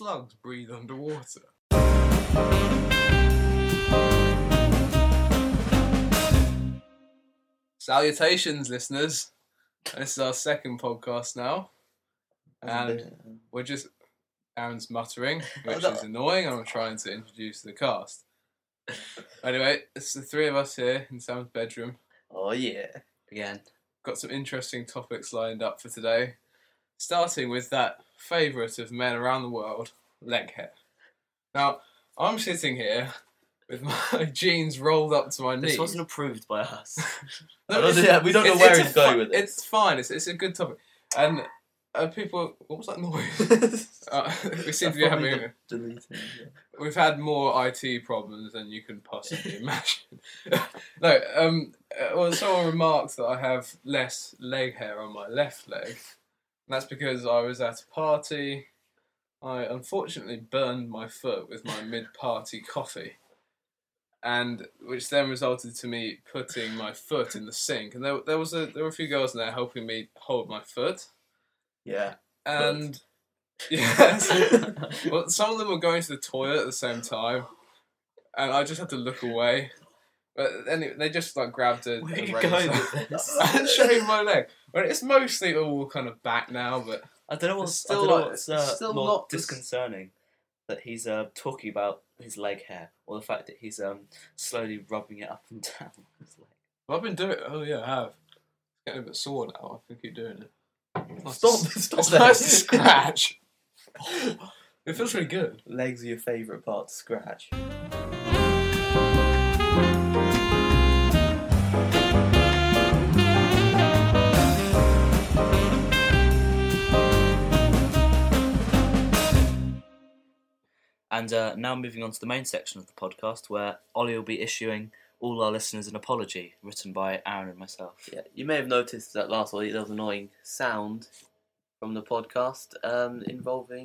slugs breathe underwater? Salutations, listeners. This is our second podcast now. And we're just... Aaron's muttering, which is annoying, and I'm trying to introduce the cast. Anyway, it's the three of us here in Sam's bedroom. Oh yeah, again. Got some interesting topics lined up for today. Starting with that favourite of men around the world, leg hair. Now, I'm sitting here with my jeans rolled up to my knees. This wasn't approved by us. No, we don't know where he's going with it. It's fine, it's a good topic. And people... What was that noise? We seem to be having... We've had more IT problems than you can possibly imagine. Well, someone remarked that I have less leg hair on my left leg. And that's because I was at a party. I unfortunately burned my foot with my mid-party coffee. And which then resulted to me putting my foot in the sink. And there were a few girls in there helping me hold my foot. Yeah. And... Yes. Well, some of them were going to the toilet at the same time, and I just had to look away. But then they just grabbed a Where are you razor going with this? and shaved my leg. Well, it's mostly all kind of back now, but I don't know what's still more not disconcerting that he's talking about his leg hair, or the fact that he's slowly rubbing it up and down his leg. Well, I've been doing it. Oh yeah, I have. It's getting a bit sore now. I can keep doing it. Stop! It's nice to scratch. It feels really good. Legs are your favourite part to scratch. And now moving on to the main section of the podcast, where Ollie will be issuing all our listeners an apology, written by Aaron and myself. Yeah, you may have noticed that last week there was an annoying sound from the podcast involving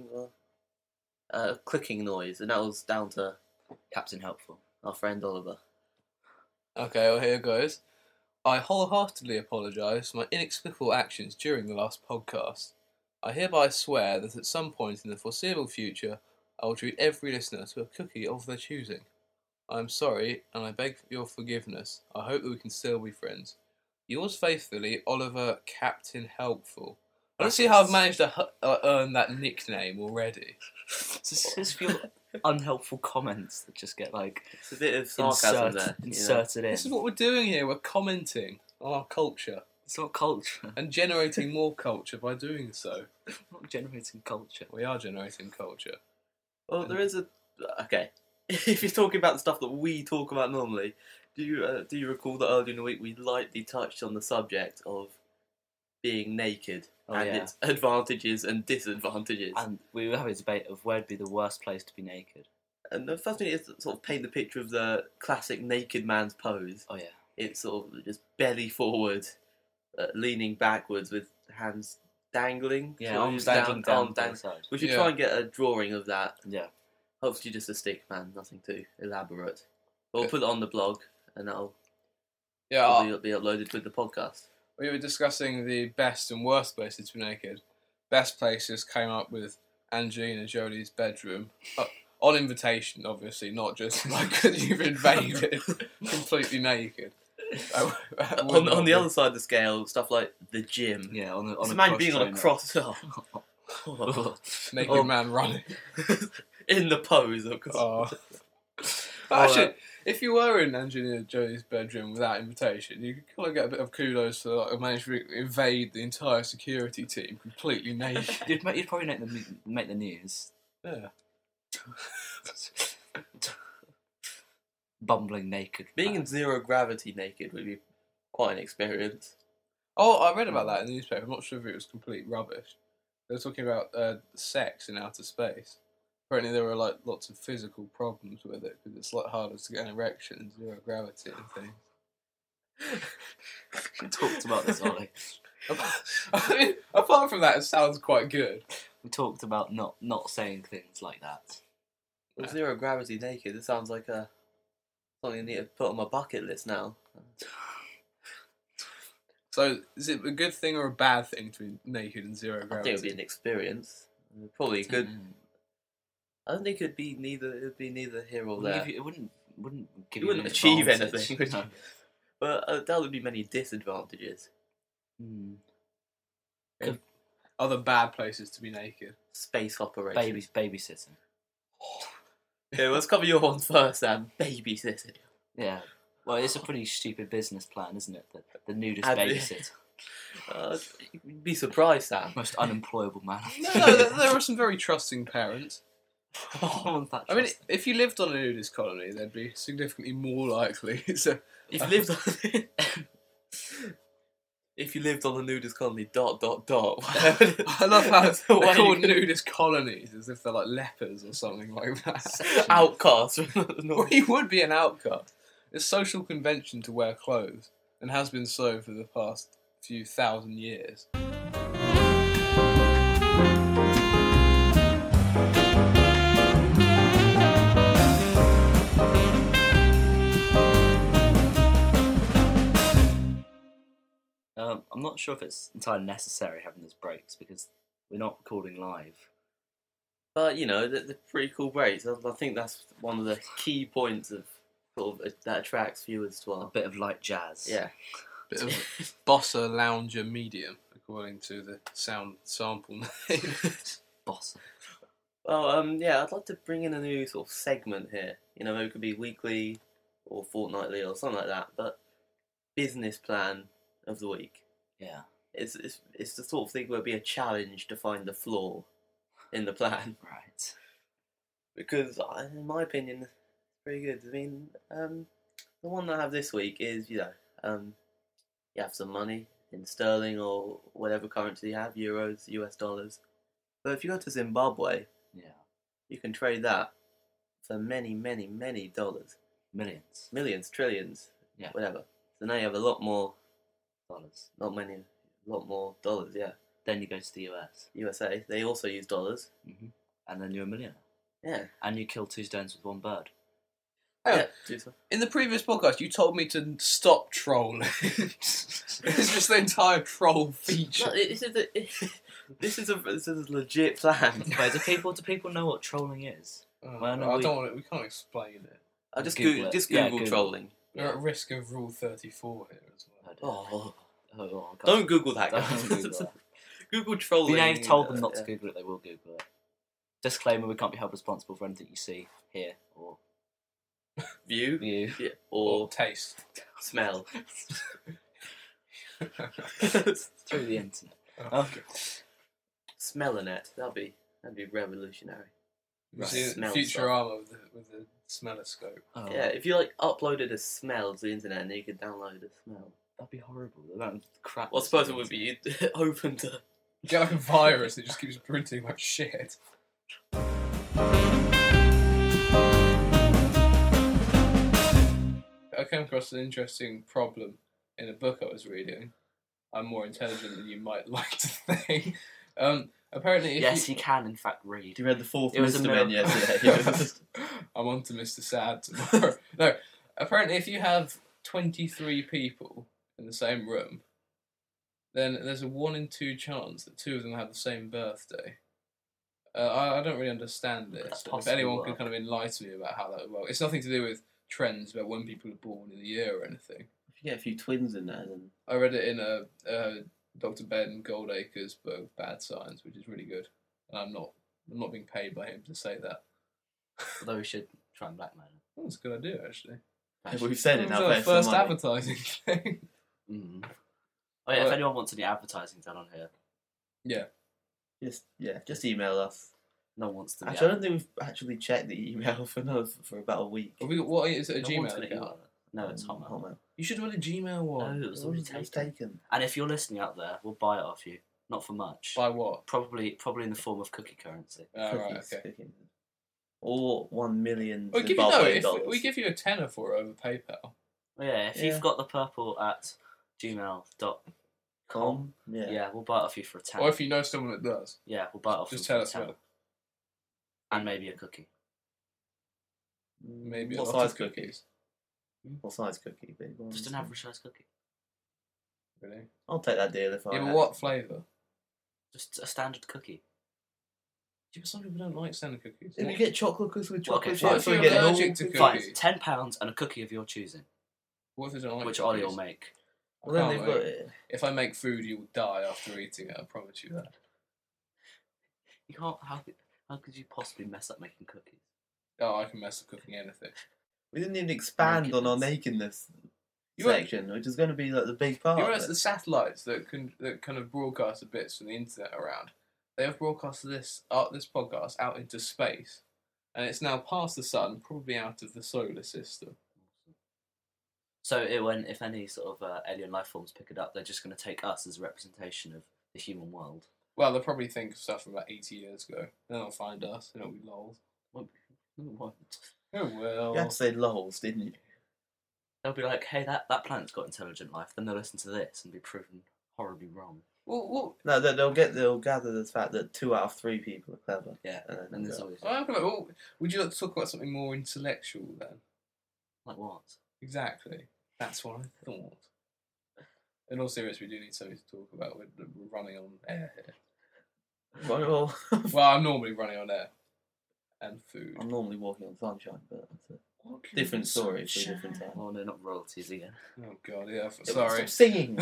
a clicking noise, and that was down to Captain Helpful, our friend Oliver. Okay, well here goes. I wholeheartedly apologise for my inexplicable actions during the last podcast. I hereby swear that at some point in the foreseeable future, I will treat every listener to a cookie of their choosing. I am sorry, and I beg your forgiveness. I hope that we can still be friends. Yours faithfully, Oliver Captain Helpful. I don't see how I've managed to earn that nickname already. It's just a few unhelpful comments that just get it's a bit of sarcasm inserted in. This is what we're doing here. We're commenting on our culture. It's not culture. And generating more culture by doing so. Not generating culture. We are generating culture. Well, there is okay. If you're talking about the stuff that we talk about normally, do you recall that earlier in the week we lightly touched on the subject of being naked and its advantages and disadvantages? And we were having a debate of where would be the worst place to be naked. And the first thing is to sort of paint the picture of the classic naked man's pose. Oh yeah. It's sort of just belly forward, leaning backwards with hands dangling. Yeah, arms dangling down the side. We should try and get a drawing of that. Yeah. Hopefully just a stick man, nothing too elaborate. But we'll put it on the blog and that'll be uploaded with the podcast. We were discussing the best and worst places to be naked. Best places came up with Angelina Jolie's bedroom. On invitation, obviously, not just because you've invaded completely naked. On the other side of the scale, stuff like the gym. Yeah, on a man being on a cross. Naked man running. In the pose, of course. Actually, if you were in Angelina Jolie's bedroom without invitation, you could kind of get a bit of kudos for managing to invade the entire security team completely naked. You'd probably make the news. Yeah. Bumbling naked. Being in zero gravity naked would be quite an experience. Oh, I read about that in the newspaper. I'm not sure if it was complete rubbish. They were talking about sex in outer space. Apparently there were lots of physical problems with it because it's a lot harder to get an erection in zero gravity and things. We talked about this, Ollie. I mean, apart from that, it sounds quite good. We talked about not saying things like that. With zero gravity naked, it sounds like something I need to put on my bucket list now. So, is it a good thing or a bad thing to be naked in zero gravity? I think it would be an experience. Probably good. I don't think it'd be neither. It'd be neither here or Wouldn't there. give you- it wouldn't give You you wouldn't an achieve advantage. anything, would you? No. But there would be many disadvantages. Hmm. Other bad places to be naked. Space operations. Babysitting. Yeah, let's cover your one first, Sam. Babysitting. Yeah. Well, it's a pretty stupid business plan, isn't it? The nudist And- babysitter. You'd be surprised, Sam. Most unemployable man. No, there are some very trusting parents. No one's that I mean, trusting. if you lived on a nudist colony, they'd be significantly more likely. So, If you lived on, if you lived on a nudist colony, ... I love how That's they're the way called you- nudist colonies, as if they're like lepers or something like that. outcasts from the Well, north. he would be an outcast. It's social convention to wear clothes, and has been so for the past few thousand years. I'm not sure if it's entirely necessary having those breaks because we're not recording live. But you know, they're pretty cool breaks. I think that's one of the key points of sort of that attracts viewers to A our. bit of light jazz. Yeah. Bit of bossa lounger medium, according to the sound sample name. Boss. Well, yeah, I'd like to bring in a new sort of segment here. You know, maybe it could be weekly or fortnightly or something like that. But business plan of the week. Yeah. It's the sort of thing where it'd be a challenge to find the flaw in the plan. Right. Because, in my opinion, it's pretty good. I mean, the one I have this week is, you have some money in sterling or whatever currency you have, euros, US dollars. But if you go to Zimbabwe, Yeah. you can trade that for many, many, many dollars. Millions. Millions, trillions, Yeah. whatever. So now you have a lot more, Dollars. a lot more dollars, yeah. Then you go to the US. USA, they also use dollars. And then you're a millionaire. Yeah. And you kill two stones with one bird. Oh, Yeah, do so. in the previous podcast, you told me to stop trolling. It's just the entire troll feature. No, this is a legit plan. Wait, do people know what trolling is? Oh, Well, no, I we- don't want to, we can't explain it. I'll just Google Google, it. just Yeah, Google Google. trolling. We're at risk of Rule 34 here as well. Oh, God. don't Google that, Don't guys. Google that. Google If trolling. you've told them not to yeah. Google it, they will Google it. Disclaimer: we can't be held responsible for anything you see, hear, or View view. yeah, Or or taste. smell. Through the internet. Okay. Smellanet. That'd be revolutionary. You see Smell Futurama with the smelloscope. Oh, Yeah, if you like uploaded a smell to the internet and then you could download a smell. that'd be horrible. That would crap. Well, I suppose it would be open to. You get like a virus that just keeps printing like shit. I came across an interesting problem in a book I was reading. I'm more intelligent than you might like to think. Apparently, if Yes, you... you can in fact read. You read the fourth It was a Mr. Men miracle. yesterday. I'm on to Mr. Sad tomorrow. No, apparently if you have 23 people in the same room, then there's a 1 in 2 chance that 2 of them have the same birthday. I don't really understand Could that this. If possibly anyone work? could kind of enlighten me about how that would work. It's nothing to do with trends about when people are born in the year or anything. If you get a few twins in there, then I read it in a Dr. Ben Goldacre's book, Bad Science, which is really good. And I'm not being paid by him to say that. Although we should try and blackmail him. Oh, that's a good idea, actually. we've said it It's now. our pay some first money. advertising thing. Mm. Oh yeah, if Well- anyone wants any advertising done on here, Just email us. no one wants to. Be Actually, I don't think we've actually checked the email for about a week. What is it? A No one's Gmail gonna account? email it. No, it's Hotmail. You should have had a Gmail one. No, it was already taken. taken. And if you're listening out there, we'll buy it off you. Not for much. By what? Probably in the form of cookie currency. Right, Cookies, okay. cookies. Or 1 million We give you Zimbabwean if dollars. we give you a tenner for it over PayPal. Oh, yeah, if Yeah. you've got the purple at gmail.com, yeah, we'll buy it off you for a £10. Or if you know someone that does, Yeah, we'll buy it off just them tell for us a £10. what. And maybe a cookie. Maybe a what lot size of cookies? What size cookie? Big ones? Just an average size cookie. Really? I'll take that deal if I. Yeah, but had- what flavour? Just a standard cookie. Yeah, but some people don't like standard cookies. If you get chocolate cookies with Well, okay, chocolate fine. chips, If you're we get allergic normal to cookies. cookies. Fine, £10 and a cookie of your choosing, What if they don't like which cookies? Ollie will make. Well, then I they've can't got wait. If I make food, you will die after eating it. I promise you that. You can't. How could you possibly mess up making cookies? Oh, I can mess up cooking anything. We didn't even expand on our nakedness section, which is going to be like the big part. You of realize it. the satellites that kind of broadcast the bits from the internet around, they have broadcasted this podcast out into space, and it's now past the sun, probably out of the solar system. So if any sort of alien life forms pick it up, they're just going to take us as a representation of the human world. Well, they'll probably think of stuff from about 80 years ago. Then they'll find us, and it'll be lols. What? Oh well. You had to say lols, didn't you? They'll be like, hey, that planet's got intelligent life. Then they'll listen to this and be proven horribly wrong. Well, No, they'll gather the fact that 2 out of 3 people are clever. Yeah, And and then there's go. always well, would you like to talk about something more intellectual then? like what? Exactly. That's what I thought. In all seriousness, we do need something to talk about. We're running on air here. Well, Well, I'm normally running on air. And food. I'm normally walking on sunshine, but that's a Walking different on story for a sunshine. different time. Oh no, not royalties again. Oh god, yeah. Yeah, Sorry. Stop singing.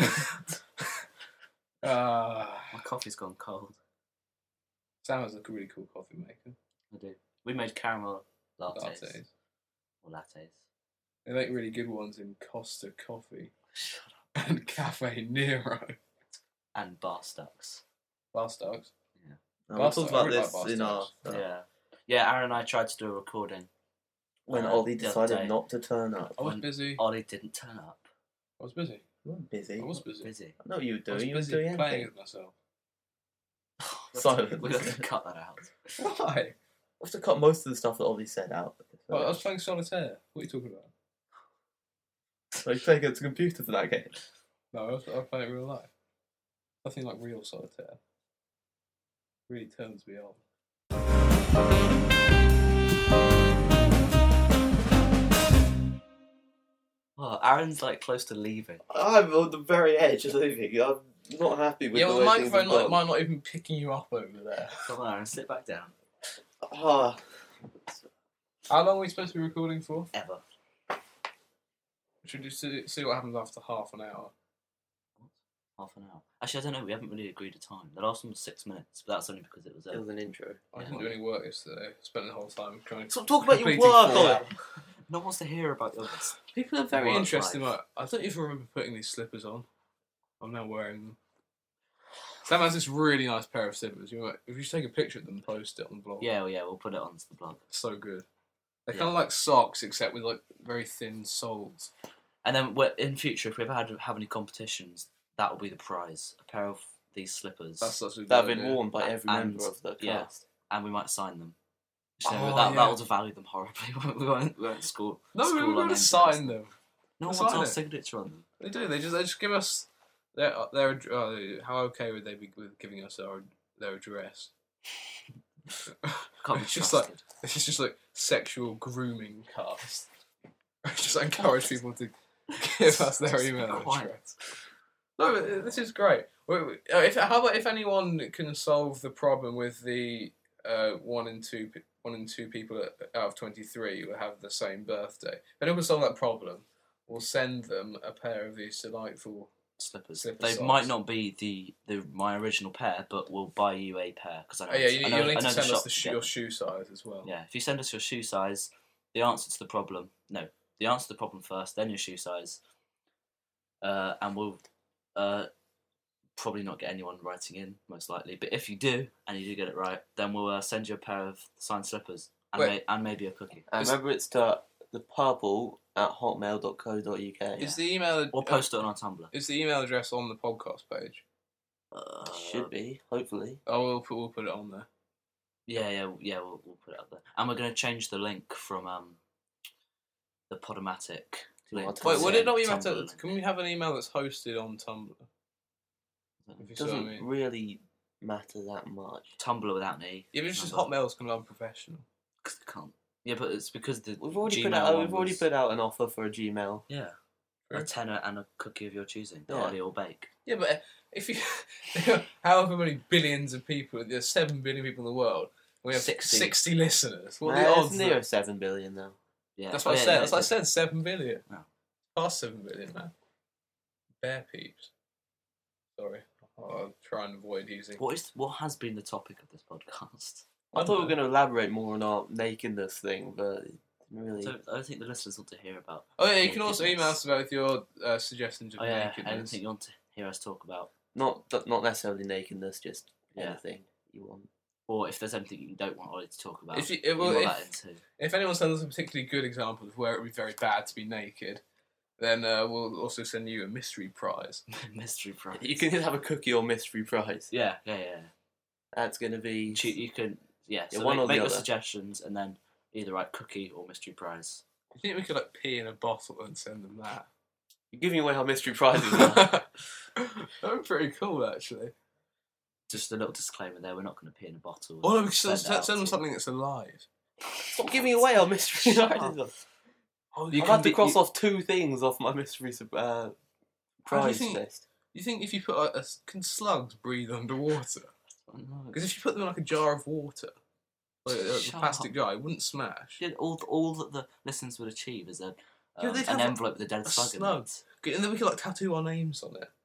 My coffee's gone cold. Sam has a really cool coffee maker. I do. We made caramel lattes. Lattes. Or lattes. They make really good ones in Costa Coffee Shut up. and Cafe Nero. And bar stocks. Bar Stocks. No, we'll talk about I really this like in our... Yeah. Yeah, Aaron and I tried to do a recording. When the Ollie other decided day. not to turn up. I was When- busy. Ollie didn't turn up. I was busy. You weren't busy. I was busy. Busy. I know what you were I was doing. You were busy doing playing anything. with myself. Silence. We're going to cut that out. Why? I have to cut most of the stuff that Ollie said out. Well, I was playing solitaire. What are you talking about? So he's playing against a computer for that game. No, I was playing it in real life. Nothing like real solitaire. Really turns me on. Well, Aaron's like close to leaving. I'm on the very edge of leaving. I'm not happy with Yeah, the well, the way things have microphone gone. might not even picking you up over there. Come on, Aaron, sit back down. Ah, How long are we supposed to be recording for? Ever. Should we see what happens after half an hour? Half an hour. Actually, I don't know. We haven't really agreed a time. The last one was 6 minutes, but that's only because it was. it was an intro. I didn't do any work yesterday. Spent the whole time trying to. Stop talking about your completing work, Fallout. Ollie. No one wants to hear about your. People are very Work interested. life. I don't even remember putting these slippers on. I'm now wearing them. Sam has this really nice pair of slippers. If you take a picture of them and post it on the blog. Yeah, we'll put it onto the blog. So good. They're Yeah. kind of like socks, except with like very thin soles. And then in future, if we ever have any competitions, that will be the prize. A pair of these slippers. That's such a good That have been idea. worn by every And- member of the yeah. cast. And we might sign them. So Oh, that yeah. will devalue them horribly. we won't score. No, school we're on going to names sign them. No one Sign wants our it. signature on them. They do. They just give us their how okay would they be with giving us their address? Can't be It's just trusted. This is just like sexual grooming cast. Just encourage people to give us their Just email quiet. address. No, but this is great. How about if anyone can solve the problem with the 1 in 2 people out of 23 who have the same birthday? If anyone can solve that problem, we'll send them a pair of these delightful. Slippers. Slipper They socks. might not be my original pair, but we'll buy you a pair because I know. Oh yeah, I know, you'll need I to know send shop us to get your them. shoe size as well. Yeah, if you send us your shoe size, the answer to the problem. No, the answer to the problem first, then your shoe size, and we'll probably not get anyone writing in, most likely. But if you do, and you do get it right, then we'll send you a pair of signed slippers and, Wait. and maybe a cookie. And remember, it's to thepurple@hotmail.co.uk. Is the email We'll post it on our Tumblr. is the email address on the podcast page? Should be, hopefully. Oh, we'll put it on there. Yeah, we'll put it up there. And we're going to change the link from the Podomatic link. Wait, Would to it not be Tumblr better? link. Can we have an email that's hosted on Tumblr? If you It see what I doesn't mean. really matter that much. Tumblr without an E. Yeah, but it's just Remember? Hotmail's kind of unprofessional. Can't. Yeah, but it's because the We've already Gmail put was- out an offer for a Gmail. Yeah. True. A tenner and a cookie of your choosing. Yeah. Ollie or bake. Yeah, but if you, however many billions of people, there's 7 billion people in the world. We have 60. 60 listeners. What are Nah, the it's odds? near 7 billion now. Yeah. That's what I yeah, said. yeah, That's what I said. 7 billion. Oh. Past 7 billion now. Bear peeps. Sorry. I'll try and avoid using. What has been the topic of this podcast? I thought we were going to elaborate more on our nakedness thing, but it didn't really. So I think the listeners want to hear about. Oh yeah, you can also nakedness. email us about your suggestions of Oh yeah, nakedness. anything you want to hear us talk about, Not necessarily nakedness, just Yeah. anything you want. or if there's anything you don't want Ollie to talk about. If you- you well, want if- that into. If anyone sends us a particularly good example of where it would be very bad to be naked, then we'll also send you a mystery prize. Mystery prize. You can have a cookie or mystery prize. Yeah. That's going to be. You can. Yeah. So one or make the your other. suggestions and then either write cookie or mystery prize. Do you think we could like pee in a bottle and send them that? You're giving away our mystery prizes now. That would be pretty cool, actually. Just a little disclaimer there: we're not going to pee in a bottle. Or no, we and could send it out them to- something that's alive. Stop giving away our mystery Shut prizes. Oh, I've had to cross off 2 things off my mystery prize think- list. You think if you put like can slugs breathe underwater? Oh, no. Because if you put them in like a jar of water, like a Shut plastic up. jar, it wouldn't smash. Yeah, all that the listeners would achieve is Yeah, they'd an have envelope with a dead a slug in slug. it. And then we could like tattoo our names on it.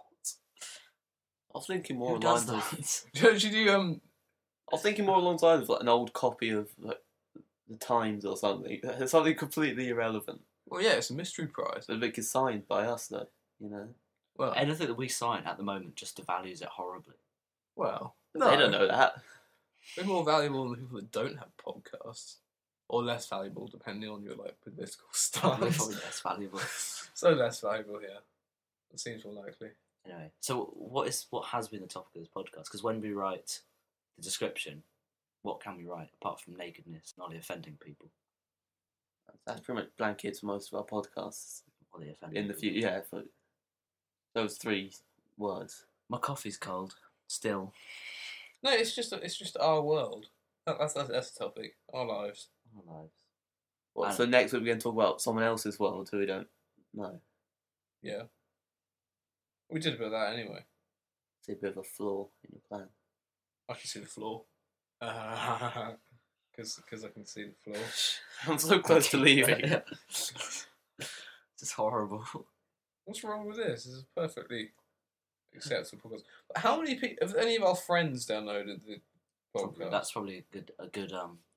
I was thinking more Who along does lines of. that? Should you I was thinking more along the lines of like an old copy of like the Times or something. Something completely irrelevant. Well, yeah, it's a mystery prize. But it is signed by us, though. You know. Well, Anything that we sign at the moment just devalues it horribly. well, They don't know that. We're more valuable than the people that don't have podcasts, or less valuable depending on your like political We're stance. probably less valuable. So less valuable here. It seems more likely. Anyway, so what has been the topic of this podcast? Because when we write the description, what can we write apart from nakedness and Ollie offending people? That's pretty much blankets most of our podcasts Ollie offending in the people. future. Yeah, for those 3 words. My coffee's cold. Still. No, it's just our world. That's the topic. Our lives. Our lives. What, so next week we're going to talk about someone else's world who we don't know. Yeah. We did a bit of that anyway. See a bit of a flaw in your plan. I can see the floor. Because I can see the floor. I'm so close to leaving. It's horrible. What's wrong with this? This is a perfectly acceptable podcast. But how many people have any of our friends downloaded the podcast? That's probably a good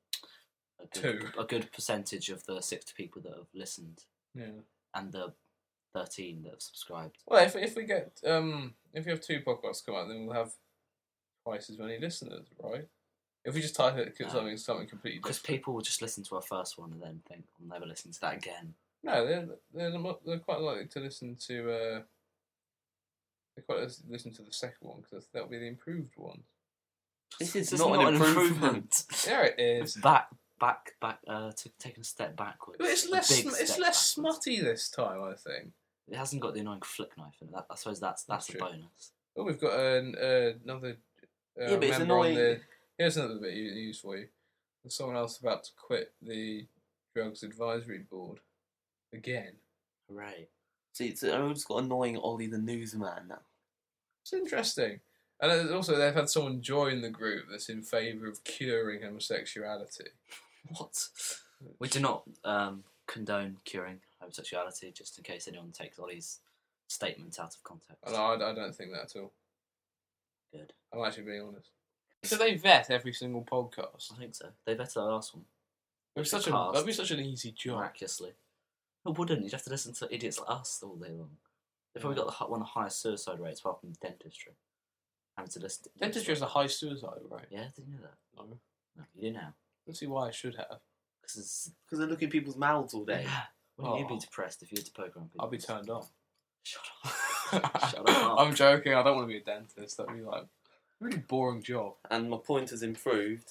2. a good percentage of the 60 people that have listened Yeah. and the 13 that have subscribed. Well, if we get if we have 2 podcasts come out, then we'll have twice as many listeners, right? If we just type it something completely Because different. people will just listen to our first one and then think, I'll never listen to that again. No, they're quite likely to listen to. They're quite likely to listen to the second one because that'll be the improved one. This is This not an improvement. Yeah, it is. It's back, taking a step backwards. But it's A less. big It's step less backwards. smutty this time, I think. It hasn't got the annoying flick knife in it. I suppose that's That's a true. bonus. Oh, we've got another. Yeah, but it's member on annoying. Here's another bit of news for you. There's someone else about to quit the Drugs Advisory Board again. Hooray. See, I've just got annoying Ollie the newsman now. It's interesting. And also, they've had someone join the group that's in favour of curing homosexuality. What? We do not condone curing homosexuality, just in case anyone takes Ollie's statements out of context. And I don't think that at all. Good. I'm actually being honest. So they vet every single podcast. I think so. They vetted our last one. That'd be such an easy job. Miraculously. It wouldn't. You'd have to listen to idiots like us all day long. They've probably got one of the highest suicide rates apart from dentistry. Having to listen to Dentistry has a high suicide rate. Yeah, didn't you know that? No. No, you do now. Let's see why I should have. Because Because they're looking at people's mouths all day. wouldn't you Oh. be depressed if you had to program people? I'll be turned on. Shut up. Shut up. I'm joking. I don't want to be a dentist. That'd be like a really boring job. And my pointer's improved.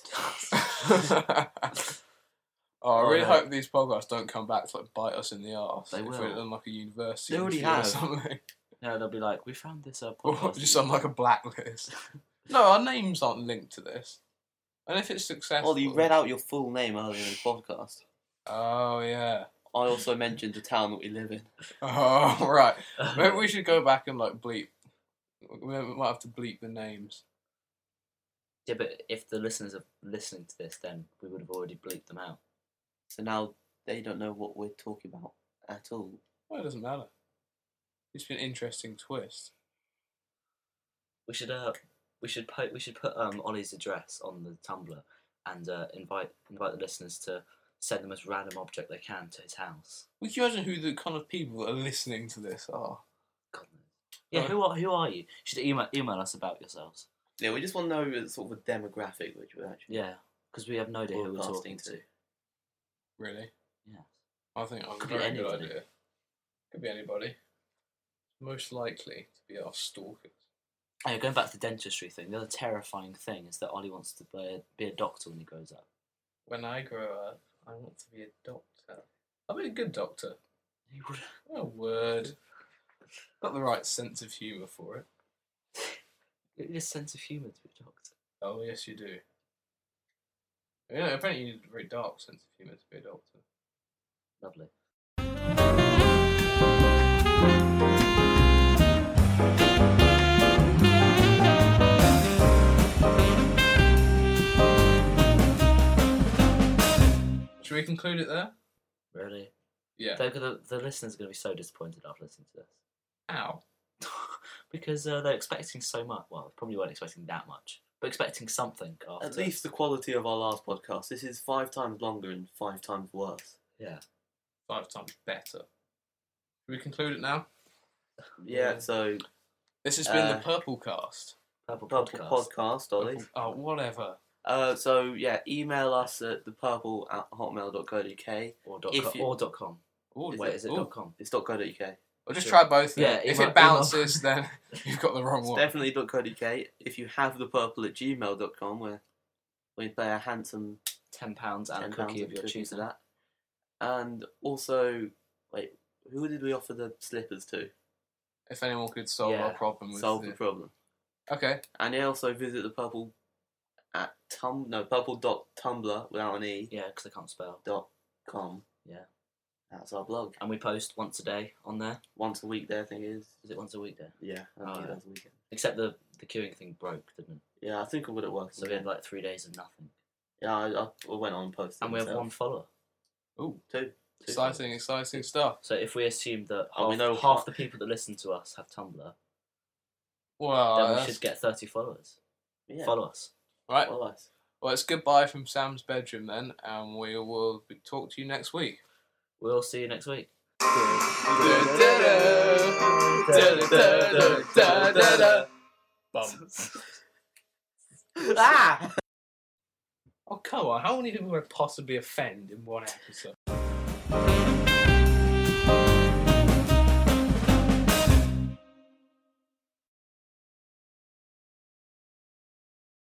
I really no. hope these podcasts don't come back to like bite us in the arse. They if will. we're in like a university They already interview or have. something. No, they'll be like, we found this Or podcast. just on like a blacklist. No, our names aren't linked to this. And if it's successful... Ollie, you read out your full name earlier in the podcast. Oh, yeah. I also mentioned the town that we live in. Oh, right. Maybe we should go back and like bleep. We might have to bleep the names. Yeah, but if the listeners are listening to this, then we would have already bleeped them out. So now they don't know what we're talking about at all. Well, it doesn't matter. It's been an interesting twist. We should put Ollie's address on the Tumblr and invite the listeners to send the most random object they can to his house. Would you imagine who the kind of people that are listening to this are? God knows. Yeah, who are you? You should email us about yourselves. Yeah, we just want to know sort of a demographic which we're actually. Yeah, because we have no idea who we're talking to. Really? Yeah. I think I'm a Could be very good anybody. idea. Could be anybody. Most likely to be our stalkers. Oh, going back to the dentistry thing, the other terrifying thing is that Ollie wants to be a doctor when he grows up. When I grow up, I want to be a doctor. I'll be a good doctor. You would. Oh, word. Got the right sense of humour for it. You need a sense of humour to be a doctor. Oh, yes, you do. Yeah, apparently you need a very dark sense of humour to be a doctor. Lovely. Should we conclude it there? Really? Yeah. The listeners are going to be so disappointed after listening to this. Ow. Because they're expecting so much. Well, probably weren't expecting that much, but expecting something after. At least the quality of our last podcast. This is 5 times longer and 5 times worse. Yeah. 5 times better. Should we conclude it now? Yeah, so This has been the Purple Cast. Purple podcast, Ollie. Oh, whatever. So yeah, email us at thepurple@hotmail.co.uk or if you- .com. Ooh, Wait, is it ooh. .com? It's .co.uk. Well, just Sure. try both. Yeah, If email- it bounces, then you've got the wrong It's one. definitely .co.uk. If you have thepurple@gmail.com, where we pay a handsome £10 and a £10 cookie of your for choosing. that. And also, wait, who did we offer the slippers to? If anyone could solve Yeah, our problem with Solve the problem. Okay. And you also visit the purple at purple.tumblr without an e Yeah, because I can't spell. .com. Yeah. That's our blog. And we post once a day on there. Once a week there, I think it is. Is it once a week there? Yeah, I think Oh, it yeah. does a weekend. Except the queuing thing broke, didn't it? Yeah, I think I got it working. So we had like 3 days of nothing. Yeah, I went on and posted. And we have one follower. Ooh, Two. exciting stuff. So if we assume that Oh, we know half the people that listen to us have Tumblr, Well, then we that's- should get 30 followers. Yeah. Follow us. right. Well, nice. Well, it's goodbye from Sam's bedroom then, and we will talk to you next week. We'll see you next week. Bum. Ah! Oh, come on. How many people would possibly offend in one episode?